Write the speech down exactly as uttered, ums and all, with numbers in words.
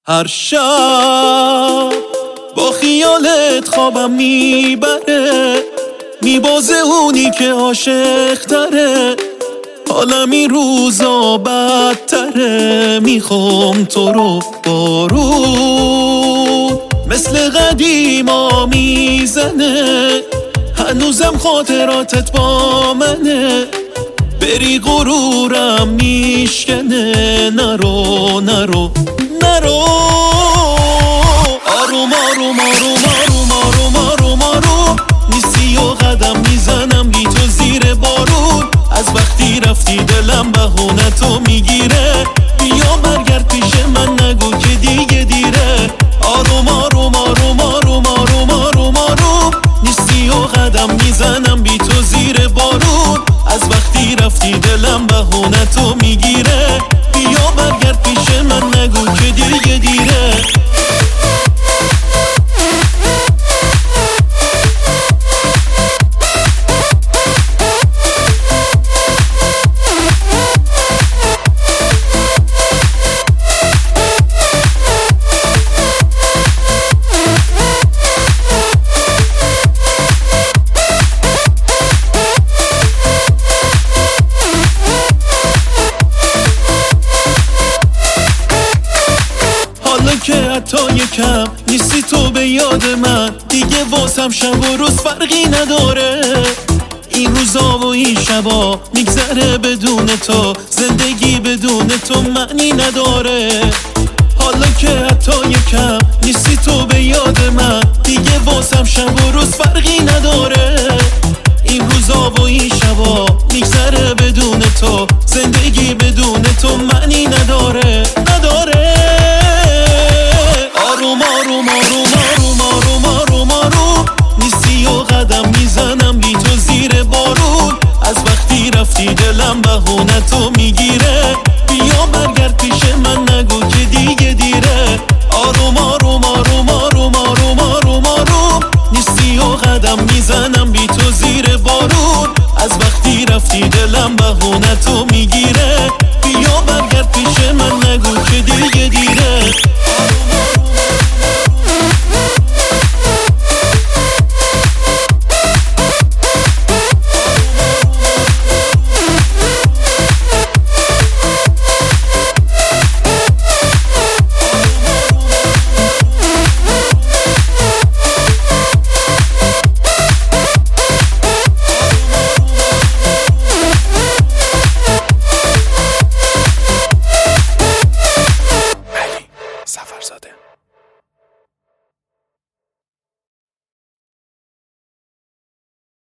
هر شب با خیالت خوابم میبره، میبازه اونی که عاشق تره. حالم این روزا بدتره، میخوام تو رو بارون مثل قدیما میزنه. هنوزم خاطراتت با منه، بری غرورم میشکنه. نرو نرو نرو، آروم آروم آروم آروم آروم آروم آروم نیستی و قدم میزنم بی تو زیر بارون. از وقتی رفتی دلم بهونه تو میگیره، بیا برگرد پیش من نگو که دیگه دیره. آروم آروم آروم آروم آروم آروم آروم نیستی و قدم میزنم بی تو زیر بارون. از وقتی رفتی دلم بهونه تو میگیره، بیا برگرد پیش من نگو که دیگه دیره. که حتی یکم نیستی تو به یاد من، دیگه واسم شب و روز فرقی نداره. این روزا و این شبا میگذره بدون تو، زندگی بدون تو معنی نداره. حالا که حتی یکم نیستی تو به یاد من، دیگه واسم شب و روز فرقی نداره. این روزا و این شبا میگذره بدون تو، زندگی بدون تو معنی نداره, نداره.